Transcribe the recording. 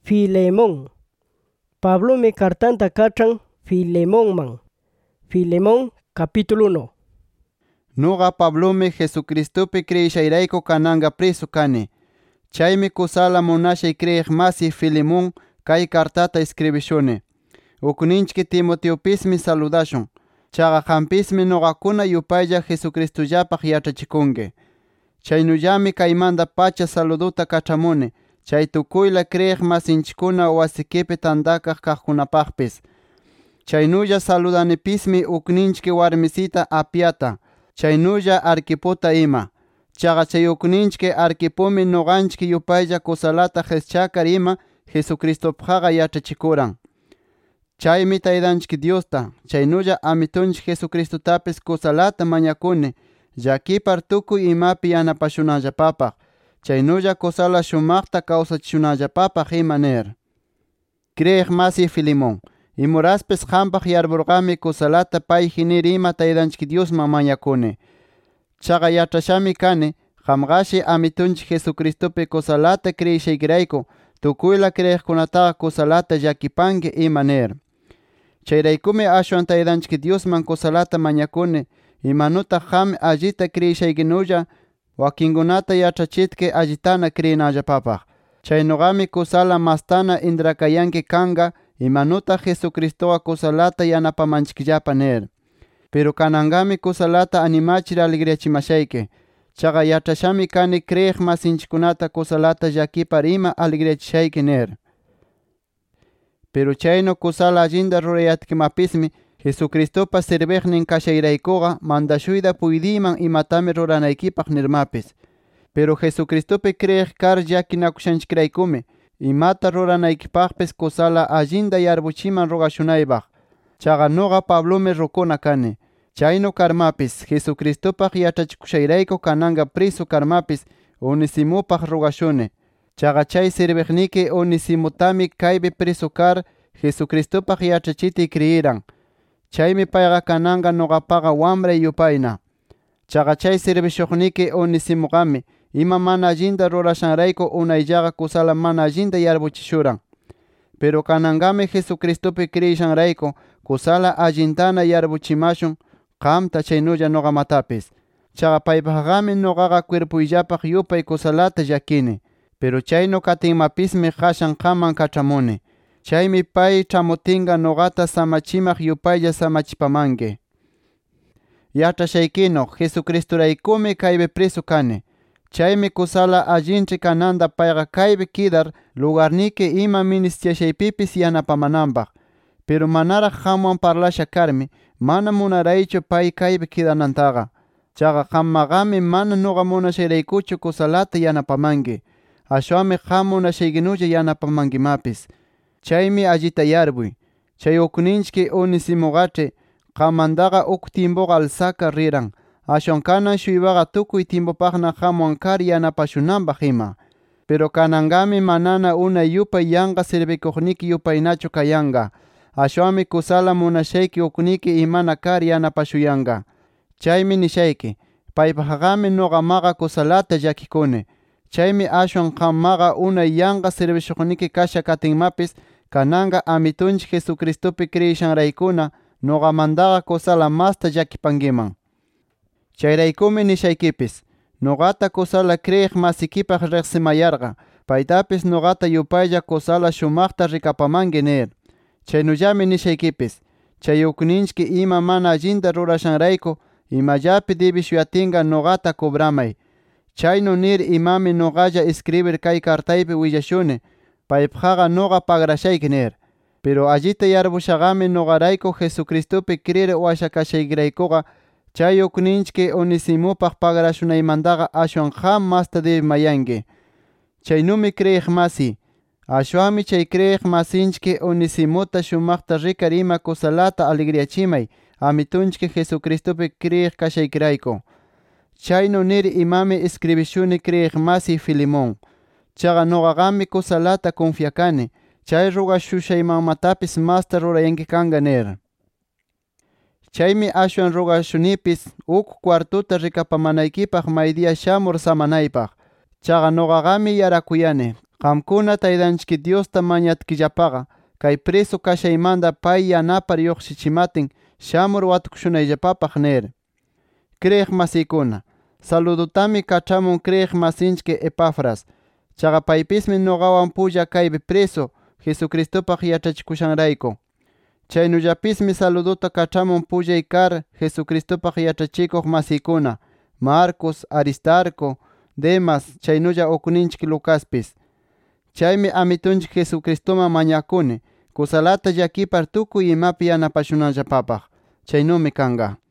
Filemón. Pablo me cartanta kachan Filemón man. Filemón capítulo 1. Nuga Pablo me Jesucristopi creishairaiko kananga preso kane. Chaymi kusala monashay creig masi Filemón kay cartata escribishone. Ukuninchki Timoteopismi saludashon. Chaga hampismi nogakuna yupaylla Jesucristollapaq yachachikunge. Chaynuyami kaymanda pacha saluduta kachamune. Chay tukuyla creig masinchikuna wasikipi tandakaq kaqkunapaqpis. Chaynulla saludanipismi ukninchki warmisita apiata. Chaynulla Arquiputa ima. Chaga chay ukninchki Arquipumi noganchki yupaylla kusalata jeschakar ima Jesucristopaqqa yachachikuran. Chaymi taydanchik Diosta, chaynulla amitunchik Jesucristotapis kusalata mañakuni, llakipar tukuy imapi yanapashunallapapaq, chaynulla kusala shumaqta kawsachishunallapapaq ima ner. Creig masi Filemón, imuraspis qampaq yarburqami kusalata pay hinir ima taydanchik Diosman mañakuni. Chaga yachashami kani, qamqashi amitunchik Jesucristopi kusalata creishaykirayku, tukuyla creigkunataqa kusalata llakipanki ima ner. Chayraykumi ashwan taydanchik Diosman kusalata mañakuni, imanutaq qam allita creishaykinulla wakinkunata yachachitki allitana creinallapapaq. Chaynogami kusala mastana indrakayanki kanga, imanutaq Jesucristoqa kusalata yanapamanchikllapa ner. Pero kanangami kusalata animachir alegriachimashayki. Chaga yachashami kani creig masinchikunata kusalata llakipar ima alegriachishayki ner. Pero chayno kusala allinda rurayatkimapismi Jesucristopa sirviqnin kashayraykuqa mandashuyda puydiman imatami ruranaykipaq nirmapis. Pero Jesucristopi creig kar llakinakushanchikraykumi imata ruranaykipaqpis kusala allinda yarbuchiman rogashunaypaq. Chaga noqa Pablomi rukuna kani. Chayno karmapis Jesucristopaq yachachikushayraykun kananga preso karmapis Onesimopaq rogashuni. Chaga chay sirviqniki Onesimotami kaypi preso kar Jesucristopaq yachachiti creyeran. Chaymi payqa kananga noqapaqa wamray yupayna. Chaga chay sirvishuqniki Onesimoqami ima mana allinda rurashanrayku unayllaqa kusala mana allinda yarbuchishuran. Pero kanangami Jesucristopi creyishanrayku kusala allintana yarbuchimashun qamta chaynulla noqamatapis. Chaga paypaqami noqaqa cuerpuyllapaq yupay kusalata llakini. Pero chayno katinmapismi qashan qaman kachamuni. Chaymi pay chamutinga noqata samachimaq yupaylla samachipamanki. Yachashaykino Jesucristoraykumi kaypi preso kani. Chaymi kusala allinchi kananda payqa kaypi kidar lugarniki ima ministyashaypipis yanapamananpaq. Pero manaraq qamwan parlasha karmi mana munaraychu pay kaypi kidanantaqa. Chaga qammaqami mana noqa munashayraykuchu kusalata yanapamanki. Ashwami qam munashaykinulla yanapamankimapis. Chaymi allita yarbuy. Chay ukninchki Onesimoqachi qamandaqa uk timpuqa alsaka riran. Ashwan kanan shuywaqa tukuy timpupaqna qamwan kar yanapashunanpaq ima. Pero kanangami manana unay yupay yanqa sirvikuqniki yupaynachu kayanqa. Ashwami kusala munashayki ukniki imana kar yanapashuyanqa. Chaymi nishayki, paypaqami noqamaqa kusalata llakikuni. Chaymi ashwan qammaqa unay yanqa sirvishuqniki kasha katinmapis kananga amitunchik Jesucristopi creyishanraykuna noqamandaqa kusala masta llakipankiman. Chayraykumi nishaykipis, noqata kusala creig masikipaq riqsimayarqa, paytapis noqata yupaylla kusala shumaqta rikapamanki ner. Chaynullami nishaykipis, chay ukninchki ima mana allinda rurashanrayku imallapi dibishuyatinga noqata kubramay. Chayno nir imami noqalla escribir kay kartaypi willashuni, paypaqqa noqa pagrashayki ner. Pero allita yarbushaqami noqarayku Jesucristopi creer washakashaykraykuqa chay ukninchki Onesimopaq pagrashunaymantaqa ashwan qam masta debimayanki. Chaynumi creig masi. Ashwami chay creig masinchki Onesimota shumaqta rikar ima kusalata alegriachimay amitunchki Jesucristopi creig kashaykirayku. Chayno nir imami escribishuni creig masi Filemón. Chaga noqaqami kusalata confiakani. Chay rogashushaymantapis masta rurayanki kanga ner. Chaymi ashwan rogashunipis uk cuartuta rikapamanaykipaq maydiya shamur samanaypaq. Chaga noqaqami yarakuyani. Qamkuna Taytanchik Diosta mañatkillapaqa kay preso kashaymanta pay yanapar lluqsichimatin shamur watukushunayllapapaq nir. Kriyiq masiykuna, saludutami kachamun kriyiq masinchik Epafras. Chaqa paypismi nuqawan pulla kaypi preso Jesucristopaq yachachikushanrayku. Chaynullapismi saluduta kachamun pullay kar Jesucristopaq yachachikuq masiykuna Marcos, Aristarco, Demas, chaynulla ukninchik Lucaspis. Chaymi Amitunchik Jesucristoman mañakuni kusalata llakipar tukuy imapi yanapashunanllapapaq. Chaynumi kanga.